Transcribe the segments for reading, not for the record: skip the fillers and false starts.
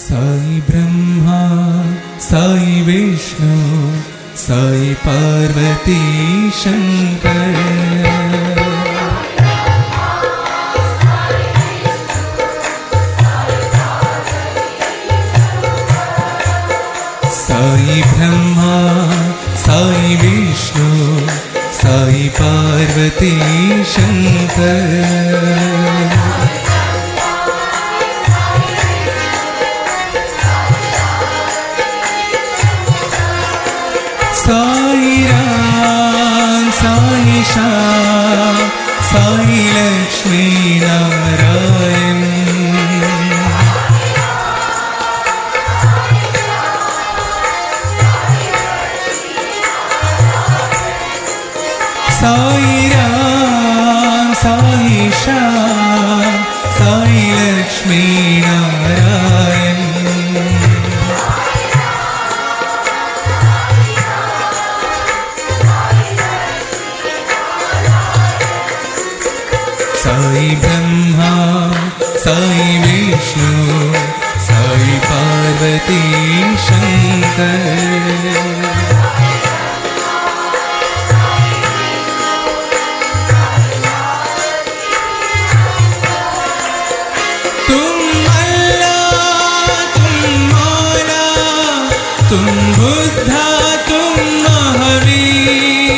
साई ब्रह्मा साई विष्णु साई पार्वती शंकर। साई ब्रह्मा साई विष्णु साई पार्वती शंकर। साई राम साई श्याम साई लक्ष्मी नारायण। साई राम साई श्याम साई लक्ष्मी नारायण। साई ब्रह्मा साई विष्णु साई पार्वती शंकर। तुम बुद्धा तुम महावीर।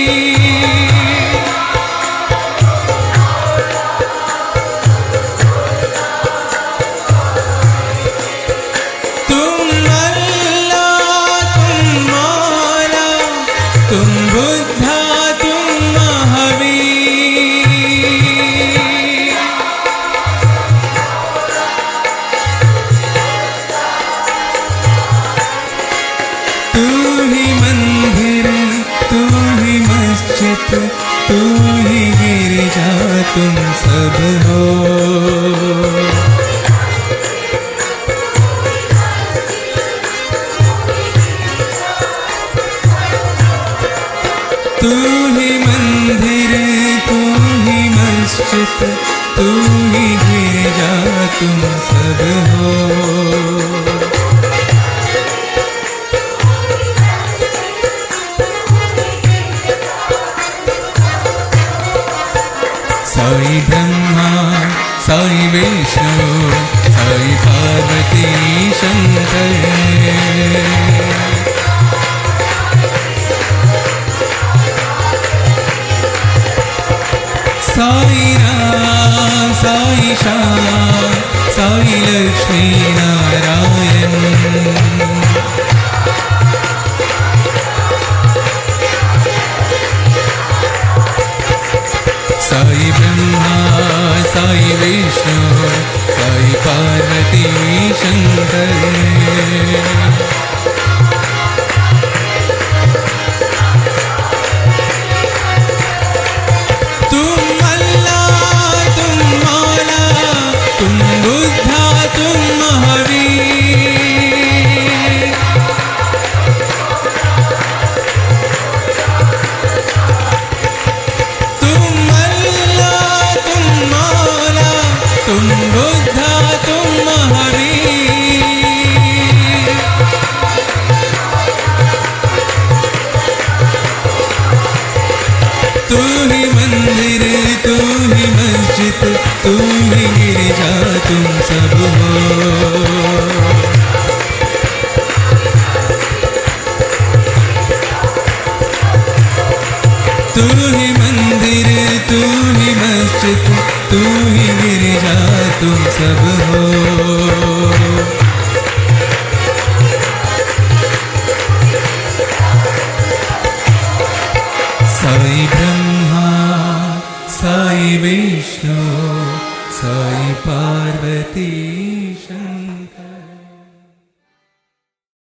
तुम अल्लाह तुम मौला तुम बुद्धा तुम महावीर। तू ही मंदिर तू ही मस्जिद तू ही गिरजा तुम सब हो। तू ही मंदिर तू ही मस्जिद तू ही गिरजा तुम सब हो। साई ब्रह्मा साई विष्णु साई पार्वती शंकर। साई राम साई श्याम साई लक्ष्मी नारायण। साई ब्रह्मा साई विष्णु साई पार्वती शंकर। तुम अल्लाह तुम मौला तुम बुद्धा तुम महावीर। तुम बुद्धा तुम महावीर। तू ही मंदिर तू ही मस्जिद तू ही गिरजा तुम सब हो। तू ही मंदिर तू ही मस्जिद तू ही गिरजा तुम सब हो। साई ब्रह्मा साई विष्णु साई पार्वती शंकर।